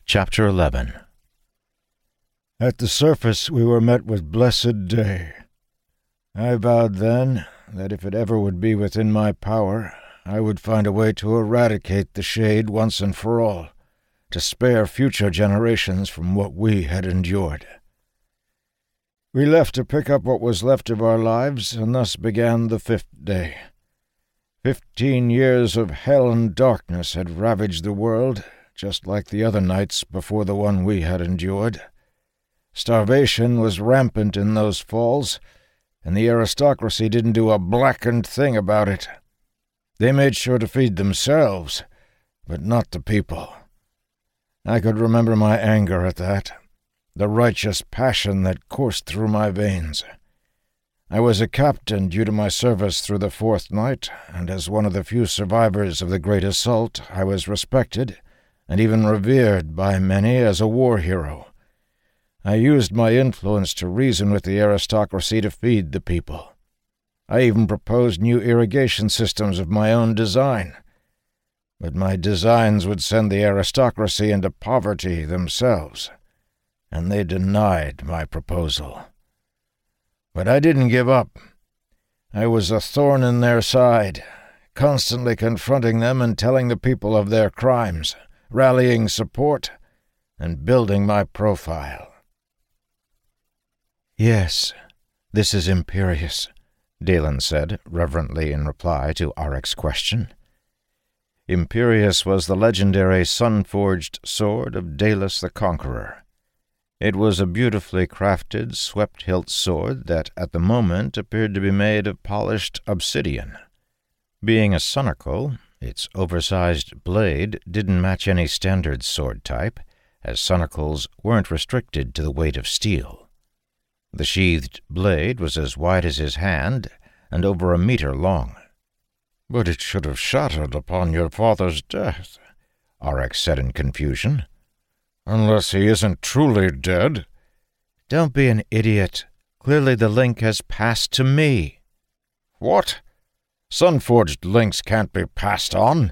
Chapter 11. At the surface we were met with blessed day. I vowed then that if it ever would be within my power, I would find a way to eradicate the shade once and for all, to spare future generations from what we had endured. We left to pick up what was left of our lives, and thus began the 5th day. 15 years of hell and darkness had ravaged the world, just like the other nights before the one we had endured. Starvation was rampant in those falls, and the aristocracy didn't do a blackened thing about it. They made sure to feed themselves, but not the people. I could remember my anger at that, the righteous passion that coursed through my veins. I was a captain due to my service through the 4th night, and as one of the few survivors of the Great Assault, I was respected and even revered by many as a war hero. I used my influence to reason with the aristocracy to feed the people. I even proposed new irrigation systems of my own design. But my designs would send the aristocracy into poverty themselves, and they denied my proposal. But I didn't give up. I was a thorn in their side, constantly confronting them and telling the people of their crimes, rallying support, and building my profile. "Yes, this is Imperius," Dalen said reverently in reply to Arek's question. Imperius was the legendary sun-forged sword of Daelus the Conqueror. It was a beautifully crafted, swept-hilt sword that at the moment appeared to be made of polished obsidian. Being a sunicle, its oversized blade didn't match any standard sword type, as sunicles weren't restricted to the weight of steel. The sheathed blade was as wide as his hand and over 1 meter long. "But it should have shattered upon your father's death," Arek said in confusion. "Unless he isn't truly dead." "Don't be an idiot. Clearly the link has passed to me." "What? Sun-forged links can't be passed on?"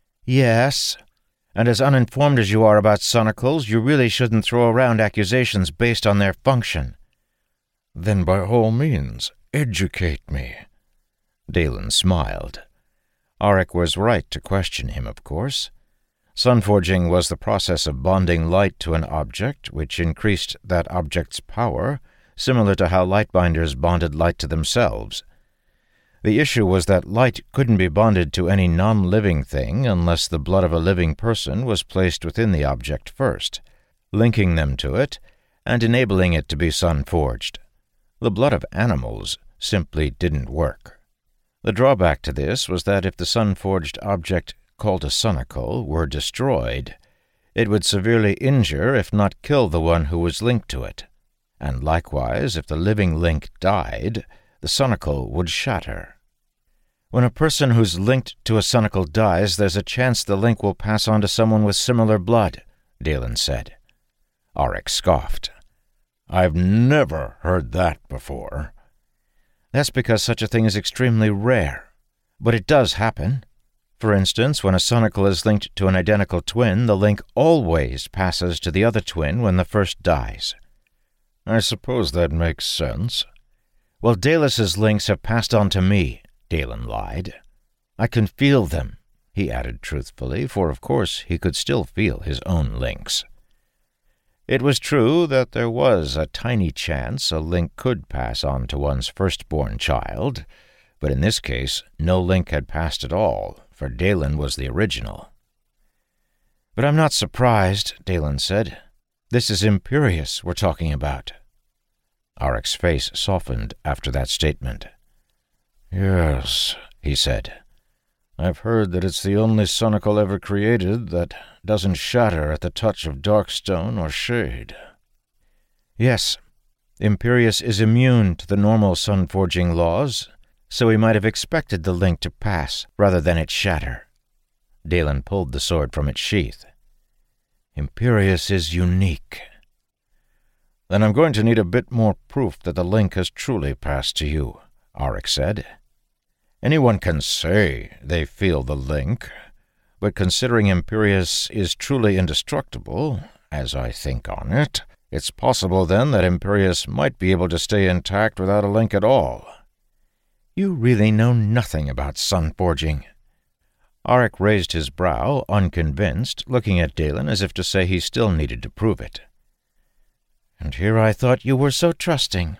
"Yes. And as uninformed as you are about sunicles, you really shouldn't throw around accusations based on their function." "Then by all means, educate me." Dalen smiled. Arek was right to question him, of course. Sunforging was the process of bonding light to an object, which increased that object's power, similar to how lightbinders bonded light to themselves. The issue was that light couldn't be bonded to any non-living thing unless the blood of a living person was placed within the object first, linking them to it and enabling it to be sun-forged. The blood of animals simply didn't work. The drawback to this was that if the sun-forged object called a sunicle were destroyed, it would severely injure if not kill the one who was linked to it, and likewise if the living link died, the sunicle would shatter. When a person who's linked to a sunicle dies, there's a chance the link will pass on to someone with similar blood, Dalen said. Arek scoffed. "I've never heard that before." "That's because such a thing is extremely rare. But it does happen. For instance, when a sunicle is linked to an identical twin, the link always passes to the other twin when the first dies." "I suppose that makes sense." "Well, Daelus's links have passed on to me," Dalen lied. "I can feel them," he added truthfully, for of course he could still feel his own links. It was true that there was a tiny chance a link could pass on to one's firstborn child, but in this case no link had passed at all, for Dalen was the original. "But I'm not surprised," Dalen said. "This is Imperius we're talking about." Arek's face softened after that statement. "Yes," he said. "I've heard that it's the only sunicle ever created that doesn't shatter at the touch of darkstone or shade." "Yes, Imperius is immune to the normal sun-forging laws, so he might have expected the link to pass rather than it shatter." Dalen pulled the sword from its sheath. "Imperius is unique." "Then I'm going to need a bit more proof that the link has truly passed to you," Arek said. "Anyone can say they feel the link, but considering Imperius is truly indestructible, as I think on it, it's possible then that Imperius might be able to stay intact without a link at all." "You really know nothing about sun forging." Auric raised his brow, unconvinced, looking at Dalen as if to say he still needed to prove it. "And here I thought you were so trusting."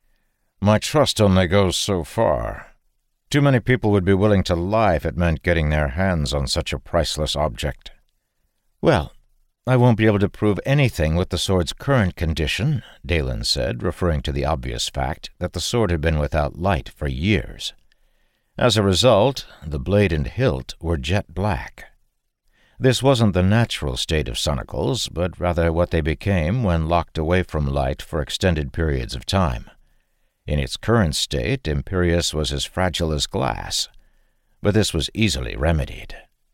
"My trust only goes so far. Too many people would be willing to lie if it meant getting their hands on such a priceless object." "Well, I won't be able to prove anything with the sword's current condition," Dalen said, referring to the obvious fact that the sword had been without light for years. As a result, the blade and hilt were jet black. This wasn't the natural state of sonicles, but rather what they became when locked away from light for extended periods of time. In its current state, Imperius was as fragile as glass, but this was easily remedied.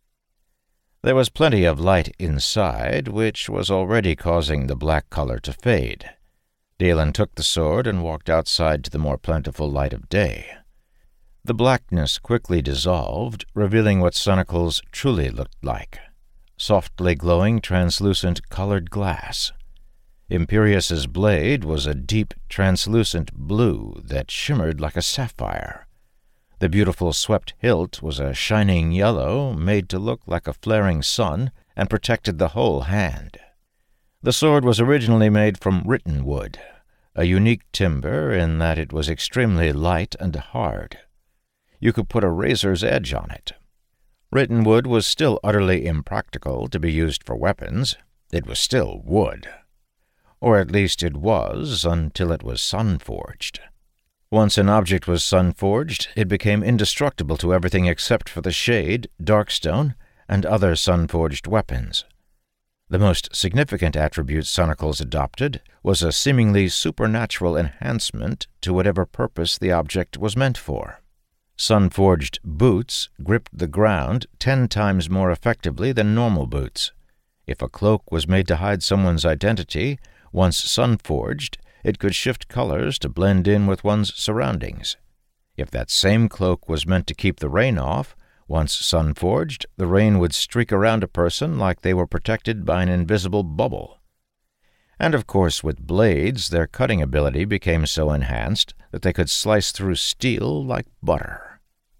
There was plenty of light inside, which was already causing the black color to fade. Dalen took the sword and walked outside to the more plentiful light of day. The blackness quickly dissolved, revealing what sonicles truly looked like: softly glowing, translucent colored glass. Imperius's blade was a deep, translucent blue that shimmered like a sapphire. The beautiful swept hilt was a shining yellow, made to look like a flaring sun, and protected the whole hand. The sword was originally made from written wood, a unique timber in that it was extremely light and hard. You could put a razor's edge on it. Written wood was still utterly impractical to be used for weapons. It was still wood. Or at least it was, until it was sun-forged. Once an object was sun-forged, it became indestructible to everything except for the shade, darkstone, and other sun-forged weapons. The most significant attribute sonicles adopted was a seemingly supernatural enhancement to whatever purpose the object was meant for. Sun-forged boots gripped the ground 10 times more effectively than normal boots. If a cloak was made to hide someone's identity, once sun-forged, it could shift colors to blend in with one's surroundings. If that same cloak was meant to keep the rain off, once sun-forged, the rain would streak around a person like they were protected by an invisible bubble. And of course, with blades, their cutting ability became so enhanced that they could slice through steel like butter.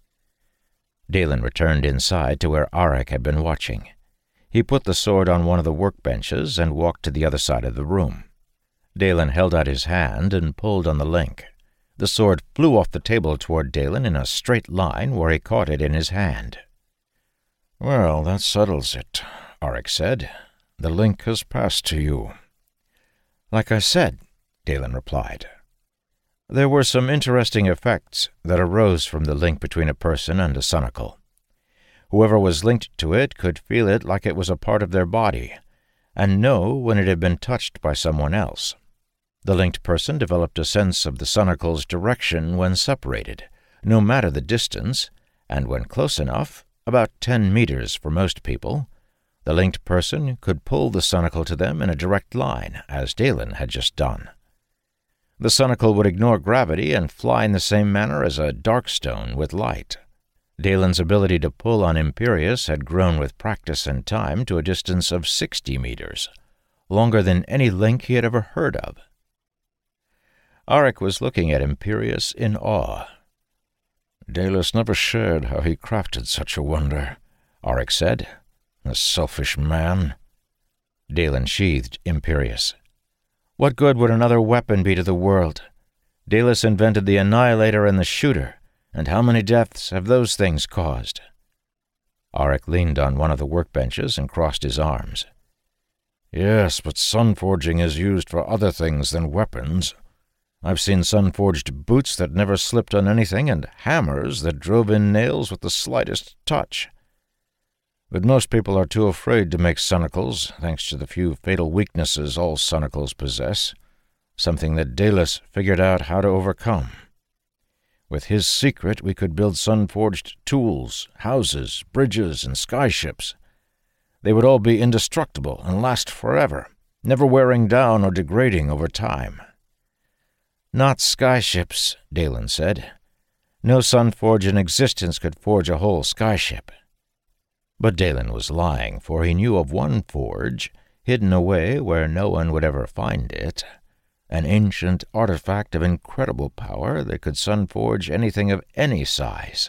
Dalen returned inside to where Auric had been watching. He put the sword on one of the workbenches and walked to the other side of the room. Dalen held out his hand and pulled on the link. The sword flew off the table toward Dalen in a straight line where he caught it in his hand. "Well, that settles it," Auric said. "The link has passed to you." "Like I said," Dalen replied. There were some interesting effects that arose from the link between a person and a sonicle. Whoever was linked to it could feel it like it was a part of their body, and know when it had been touched by someone else. The linked person developed a sense of the sonicle's direction when separated, no matter the distance, and when close enough, about 10 meters for most people, the linked person could pull the sonicle to them in a direct line, as Dalen had just done. The sonicle would ignore gravity and fly in the same manner as a darkstone with light. Dalen's ability to pull on Imperius had grown with practice and time to a distance of 60 meters, longer than any link he had ever heard of. Auric was looking at Imperius in awe. "Dalis never shared how he crafted such a wonder," Auric said. "A selfish man." Dalen sheathed Imperius. "What good would another weapon be to the world? Dalis invented the Annihilator and the Shooter, and how many deaths have those things caused?" Auric leaned on one of the workbenches and crossed his arms. "Yes, but sun-forging is used for other things than weapons. I've seen sun-forged boots that never slipped on anything and hammers that drove in nails with the slightest touch. But most people are too afraid to make sonicles, thanks to the few fatal weaknesses all sonicles possess, something that Dalis figured out how to overcome. With his secret, we could build sun-forged tools, houses, bridges, and skyships. They would all be indestructible and last forever, never wearing down or degrading over time." "Not skyships," Dalen said. "No sun-forge in existence could forge a whole skyship." But Dalen was lying, for he knew of one forge hidden away where no one would ever find it, an ancient artifact of incredible power that could sun-forge anything of any size.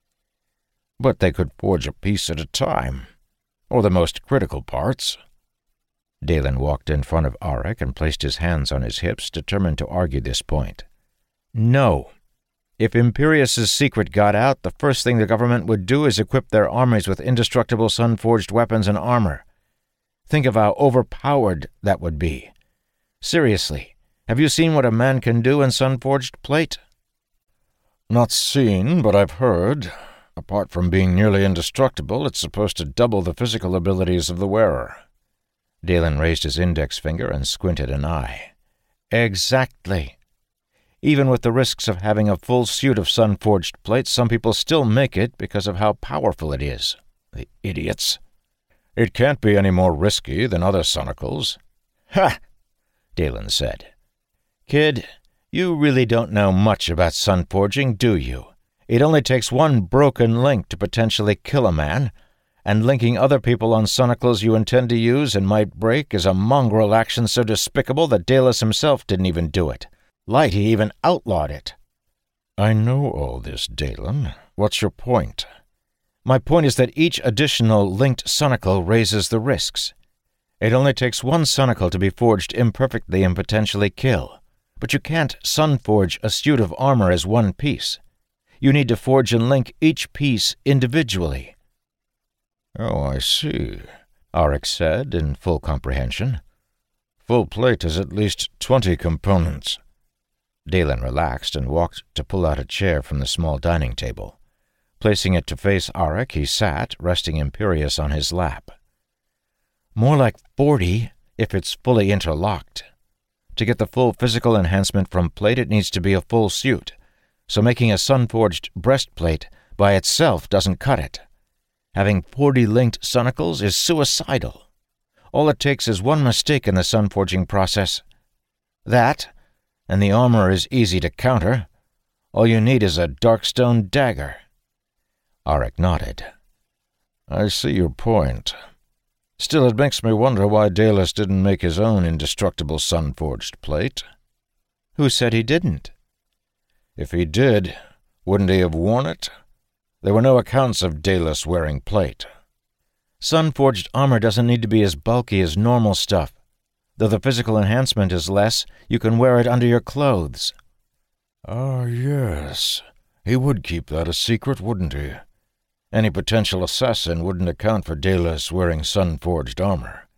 But they could forge a piece at a time, or the most critical parts. Dalen walked in front of Arik and placed his hands on his hips, determined to argue this point. No. If Imperius's secret got out, the first thing the government would do is equip their armies with indestructible sun-forged weapons and armor. Think of how overpowered that would be. Seriously, have you seen what a man can do in sun-forged plate? Not seen, but I've heard. Apart from being nearly indestructible, it's supposed to double the physical abilities of the wearer. Dalen raised his index finger and squinted an eye. Exactly. Even with the risks of having a full suit of sun-forged plate, some people still make it because of how powerful it is. The idiots. It can't be any more risky than other sonicles. Ha! Dalen said. Kid, you really don't know much about sun-forging, do you? It only takes one broken link to potentially kill a man, and linking other people on sonicles you intend to use and might break is a mongrel action so despicable that Dalus himself didn't even do it. Lighty even outlawed it. I know all this, Dalen. What's your point? My point is that each additional linked sonicle raises the risks. It only takes one sonicle to be forged imperfectly and potentially kill, but you can't sun-forge a suit of armor as one piece. You need to forge and link each piece individually. Oh, I see, Arik said in full comprehension. Full plate has at least 20 components. Dalen relaxed and walked to pull out a chair from the small dining table. Placing it to face Arik, he sat, resting Imperius on his lap. More like 40 if it's fully interlocked. To get the full physical enhancement from plate, it needs to be a full suit. So making a sun-forged breastplate by itself doesn't cut it. Having 40 linked sonicles is suicidal. All it takes is one mistake in the sun-forging process. That, and the armor is easy to counter. All you need is a darkstone dagger. Arik nodded. I see your point. Still, it makes me wonder why Dalus didn't make his own indestructible sun-forged plate. Who said he didn't? If he did, wouldn't he have worn it? There were no accounts of Dalus wearing plate. Sun-forged armor doesn't need to be as bulky as normal stuff. Though the physical enhancement is less, you can wear it under your clothes. Ah, yes. He would keep that a secret, wouldn't he? Any potential assassin wouldn't account for Dalus wearing sun-forged armor.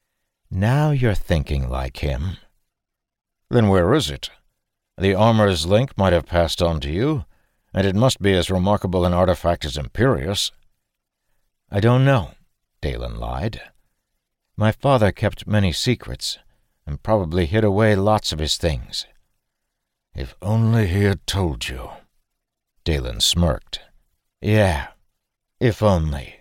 Now you're thinking like him. Then where is it? The armor's link might have passed on to you, and it must be as remarkable an artifact as Imperius. I don't know, Dalen lied. My father kept many secrets, and probably hid away lots of his things. If only he had told you. Dalen smirked. Yeah, if only.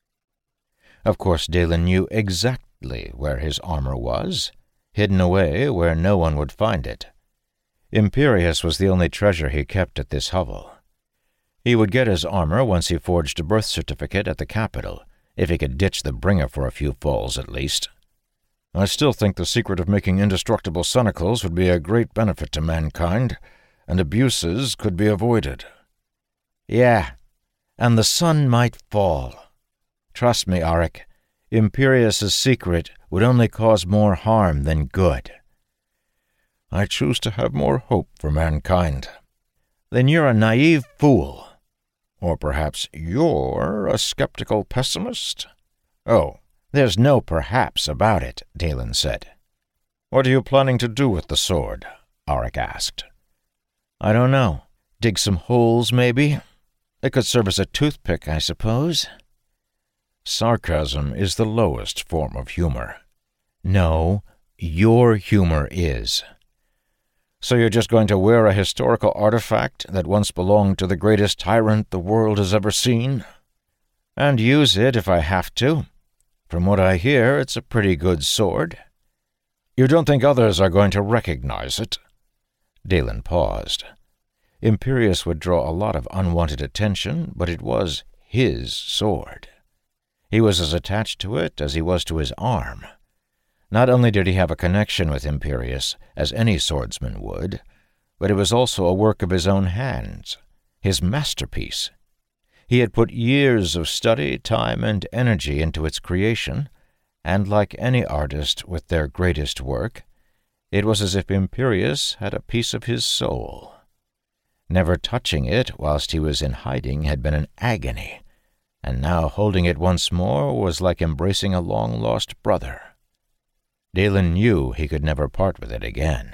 Of course, Dalen knew exactly where his armor was, hidden away where no one would find it. Imperius was the only treasure he kept at this hovel. He would get his armor once he forged a birth certificate at the capital, if he could ditch the bringer for a few falls at least. I still think the secret of making indestructible sonicles would be a great benefit to mankind, and abuses could be avoided. Yeah, and the sun might fall. Trust me, Arik, Imperius's secret would only cause more harm than good. I choose to have more hope for mankind. Then you're a naive fool. Or perhaps you're a skeptical pessimist? Oh, there's no perhaps about it, Dalen said. What are you planning to do with the sword? Arik asked. I don't know. Dig some holes, maybe? It could serve as a toothpick, I suppose. Sarcasm is the lowest form of humor. No, your humor is. So you're just going to wear a historical artifact that once belonged to the greatest tyrant the world has ever seen? And use it if I have to. From what I hear, it's a pretty good sword. You don't think others are going to recognize it? Dalen paused. Imperius would draw a lot of unwanted attention, but it was his sword. He was as attached to it as he was to his arm. Not only did he have a connection with Imperius, as any swordsman would, but it was also a work of his own hands, his masterpiece. He had put years of study, time, and energy into its creation, and like any artist with their greatest work, it was as if Imperius had a piece of his soul. Never touching it whilst he was in hiding had been an agony, and now holding it once more was like embracing a long-lost brother. Dalen knew he could never part with it again.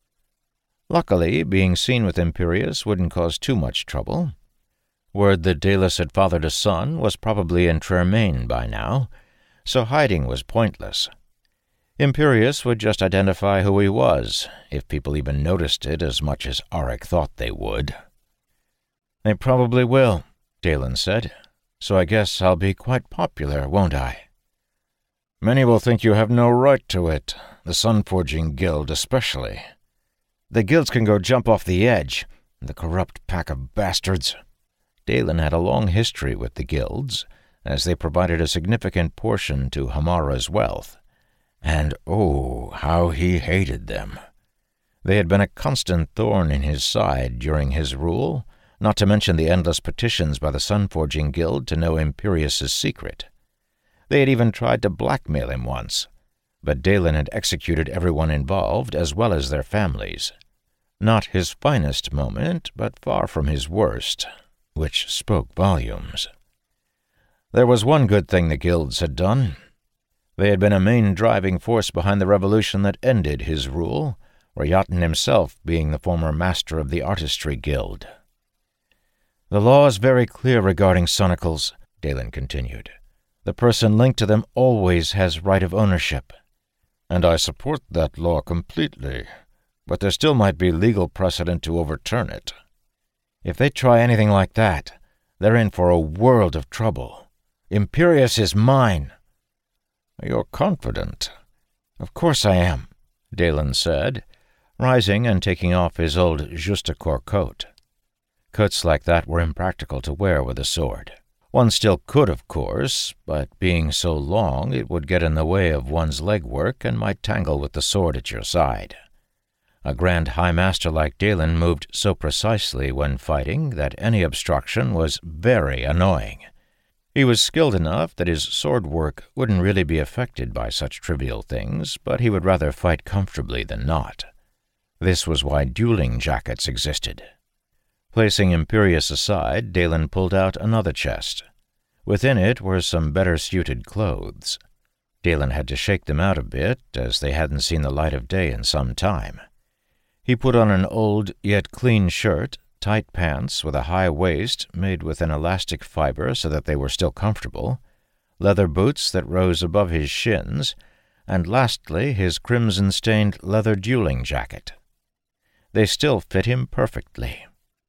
Luckily, being seen with Imperius wouldn't cause too much trouble. Word that Dalus had fathered a son was probably in Tremaine by now, so hiding was pointless. Imperius would just identify who he was, if people even noticed it as much as Auric thought they would. "They probably will," Dalen said, "so I guess I'll be quite popular, won't I?" "Many will think you have no right to it, the Sunforging Guild especially." "The guilds can go jump off the edge, the corrupt pack of bastards." Dalen had a long history with the guilds, as they provided a significant portion to Hamara's wealth. And oh, how he hated them. They had been a constant thorn in his side during his rule, not to mention the endless petitions by the Sunforging Guild to know Imperius's secret. They had even tried to blackmail him once, but Dalen had executed everyone involved as well as their families. Not his finest moment, but far from his worst, which spoke volumes. There was one good thing the guilds had done. They had been a main driving force behind the revolution that ended his rule, Rayatan himself being the former master of the Artistry Guild. "The law is very clear regarding sonicles," Dalen continued. "The person linked to them always has right of ownership." "And I support that law completely, but there still might be legal precedent to overturn it." "If they try anything like that, they're in for a world of trouble. Imperius is mine." "You're confident." "Of course I am," Dalen said, rising and taking off his old Justicorps coat. Coats like that were impractical to wear with a sword. One still could, of course, but being so long it would get in the way of one's legwork and might tangle with the sword at your side. A Grand High Master like Dalen moved so precisely when fighting that any obstruction was very annoying. He was skilled enough that his sword work wouldn't really be affected by such trivial things, but he would rather fight comfortably than not. This was why dueling jackets existed. Placing Imperius aside, Dalen pulled out another chest. Within it were some better-suited clothes. Dalen had to shake them out a bit, as they hadn't seen the light of day in some time. He put on an old yet clean shirt, tight pants with a high waist made with an elastic fiber so that they were still comfortable, leather boots that rose above his shins, and lastly his crimson-stained leather dueling jacket. They still fit him perfectly.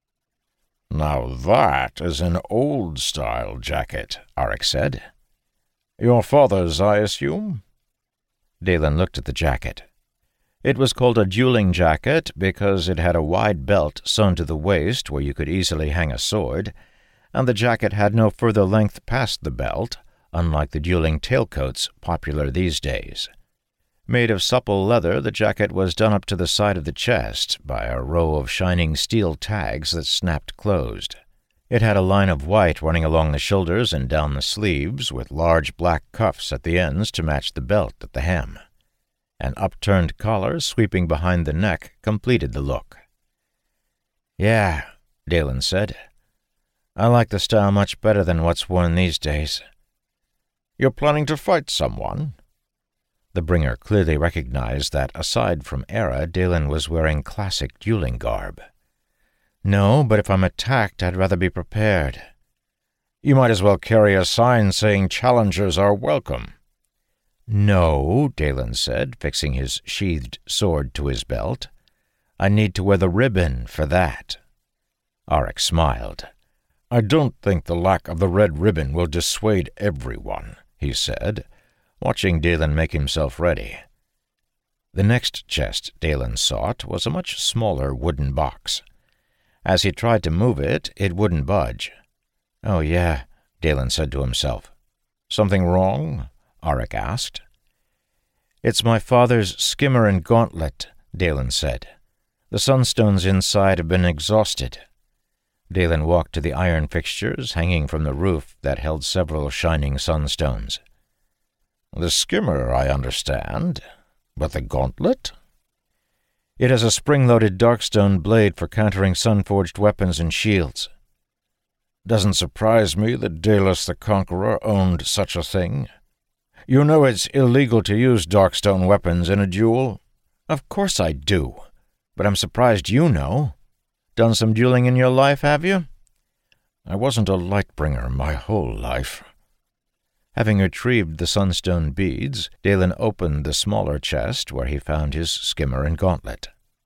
"Now that is an old-style jacket," Auric said. "Your father's, I assume?" Dalen looked at the jacket. It was called a dueling jacket because it had a wide belt sewn to the waist where you could easily hang a sword, and the jacket had no further length past the belt, unlike the dueling tailcoats popular these days. Made of supple leather, the jacket was done up to the side of the chest by a row of shining steel tags that snapped closed. It had a line of white running along the shoulders and down the sleeves, with large black cuffs at the ends to match the belt at the hem. An upturned collar sweeping behind the neck completed the look. "Yeah," Dalen said. "I like the style much better than what's worn these days." "You're planning to fight someone?" The bringer clearly recognized that, aside from Era, Dalen was wearing classic dueling garb. "No, but if I'm attacked, I'd rather be prepared." "You might as well carry a sign saying challengers are welcome." "No," Dalen said, fixing his sheathed sword to his belt. "I need to wear the ribbon for that." Auric smiled. "I don't think the lack of the red ribbon will dissuade everyone," he said, watching Dalen make himself ready. The next chest Dalen sought was a much smaller wooden box. As he tried to move it, it wouldn't budge. "Oh, yeah," Dalen said to himself. "Something wrong?" Auric asked. "It's my father's skimmer and gauntlet," Dalen said. "The sunstones inside have been exhausted." Dalen walked to the iron fixtures hanging from the roof that held several shining sunstones. "The skimmer, I understand. But the gauntlet?" "It has a spring-loaded darkstone blade for countering sun-forged weapons and shields." "Doesn't surprise me that Dalis the Conqueror owned such a thing. You know it's illegal to use darkstone weapons in a duel?" "Of course I do. But I'm surprised you know. Done some dueling in your life, have you?" "I wasn't a Lightbringer my whole life." Having retrieved the sunstone beads, Dalen opened the smaller chest where he found his skimmer and gauntlet.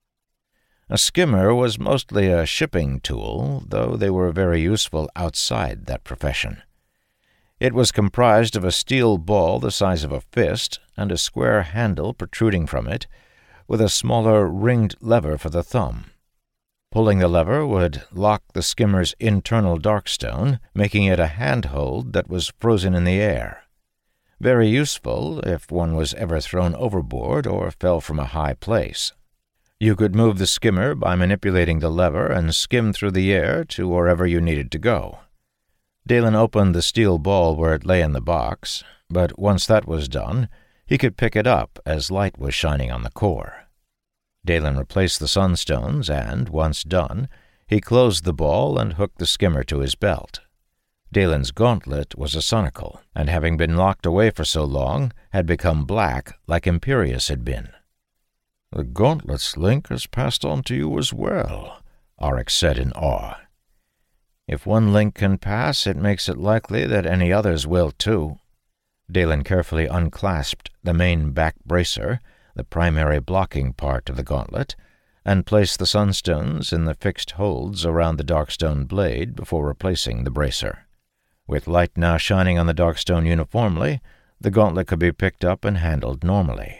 A skimmer was mostly a shipping tool, though they were very useful outside that profession. It was comprised of a steel ball the size of a fist and a square handle protruding from it, with a smaller ringed lever for the thumb. Pulling the lever would lock the skimmer's internal darkstone, making it a handhold that was frozen in the air. Very useful if one was ever thrown overboard or fell from a high place. You could move the skimmer by manipulating the lever and skim through the air to wherever you needed to go. Dalen opened the steel ball where it lay in the box, but once that was done, he could pick it up as light was shining on the core. Dalen replaced the sunstones and, once done, he closed the ball and hooked the skimmer to his belt. Dalen's gauntlet was a sonical, and having been locked away for so long, had become black like Imperius had been. "The gauntlet's link has passed on to you as well," Auric said in awe. "If one link can pass, it makes it likely that any others will too." Dalen carefully unclasped the main back bracer, the primary blocking part of the gauntlet, and placed the sunstones in the fixed holds around the darkstone blade before replacing the bracer. With light now shining on the darkstone uniformly, the gauntlet could be picked up and handled normally.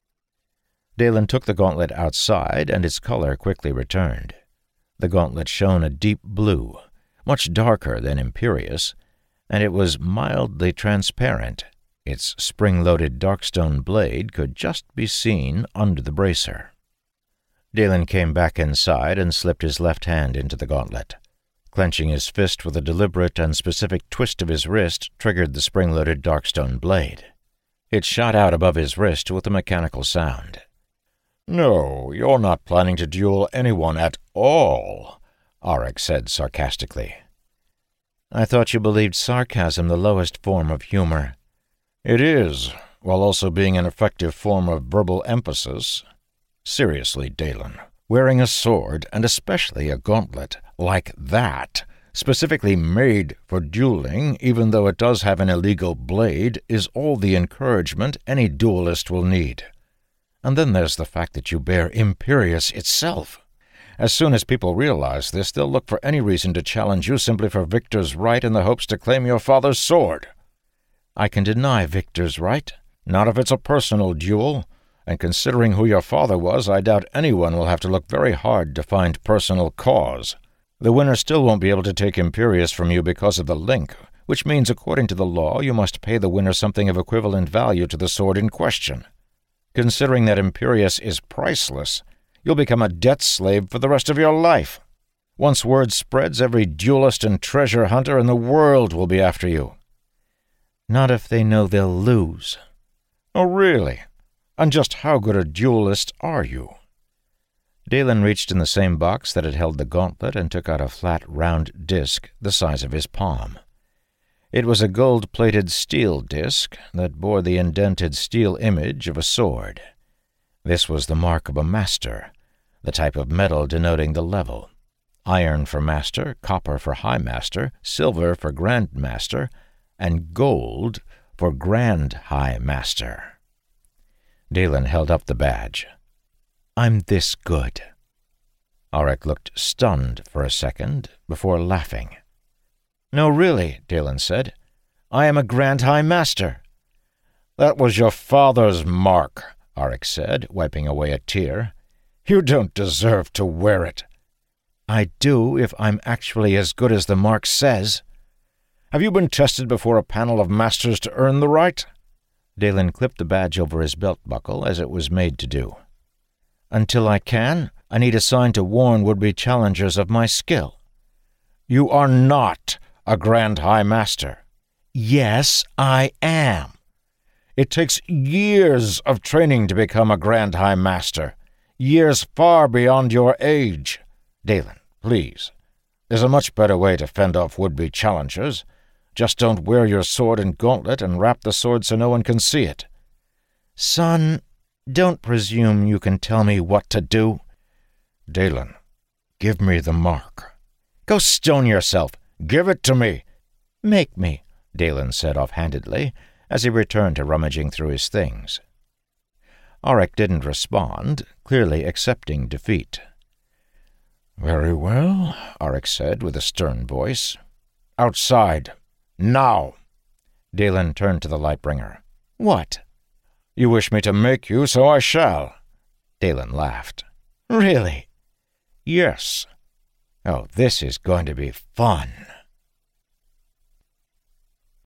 Dalen took the gauntlet outside, and its color quickly returned. The gauntlet shone a deep blue, much darker than Imperius, and it was mildly transparent. Its spring-loaded darkstone blade could just be seen under the bracer. Dalen came back inside and slipped his left hand into the gauntlet. Clenching his fist with a deliberate and specific twist of his wrist triggered the spring-loaded darkstone blade. It shot out above his wrist with a mechanical sound. "No, you're not planning to duel anyone at all," Auric said sarcastically. "I thought you believed sarcasm the lowest form of humor." "It is, while also being an effective form of verbal emphasis. Seriously, Dalen, wearing a sword, and especially a gauntlet, like that, specifically made for dueling, even though it does have an illegal blade, is all the encouragement any duelist will need. And then there's the fact that you bear Imperius itself. As soon as people realize this, they'll look for any reason to challenge you simply for Victor's right in the hopes to claim your father's sword." "I can deny Victor's right." "Not if it's a personal duel, and considering who your father was, I doubt anyone will have to look very hard to find personal cause. The winner still won't be able to take Imperius from you because of the link, which means according to the law you must pay the winner something of equivalent value to the sword in question. Considering that Imperius is priceless, you'll become a debt slave for the rest of your life. Once word spreads, every duelist and treasure hunter in the world will be after you." "Not if they know they'll lose." "Oh, really? And just how good a duelist are you?" Dalen reached in the same box that had held the gauntlet and took out a flat, round disc the size of his palm. It was a gold-plated steel disc that bore the indented steel image of a sword. This was the mark of a master, the type of metal denoting the level. Iron for master, copper for high master, silver for grand master, and gold for grand high master. Dalen held up the badge. "I'm this good." Auric looked stunned for a second before laughing. "No, really," Dalen said. "I am a Grand High Master." "That was your father's mark," Auric said, wiping away a tear. "You don't deserve to wear it." "I do if I'm actually as good as the mark says." "Have you been tested before a panel of masters to earn the right?" Dalen clipped the badge over his belt buckle as it was made to do. "Until I can, I need a sign to warn would-be challengers of my skill." "You are not a Grand High Master." "Yes, I am." "It takes years of training to become a Grand High Master. Years far beyond your age. Dalen, please. There's a much better way to fend off would-be challengers. Just don't wear your sword and gauntlet and wrap the sword so no one can see it." "Son, don't presume you can tell me what to do." "Dalen, give me the mark." "Go stone yourself. Give it to me." "Make me," Dalen said offhandedly, as he returned to rummaging through his things. Auric didn't respond, clearly accepting defeat. "Very well," Auric said with a stern voice. "Outside. Now." Dalen turned to the Lightbringer. "What?" "You wish me to make you, so I shall." Dalen laughed. "Really?" "Yes." "Oh, this is going to be fun."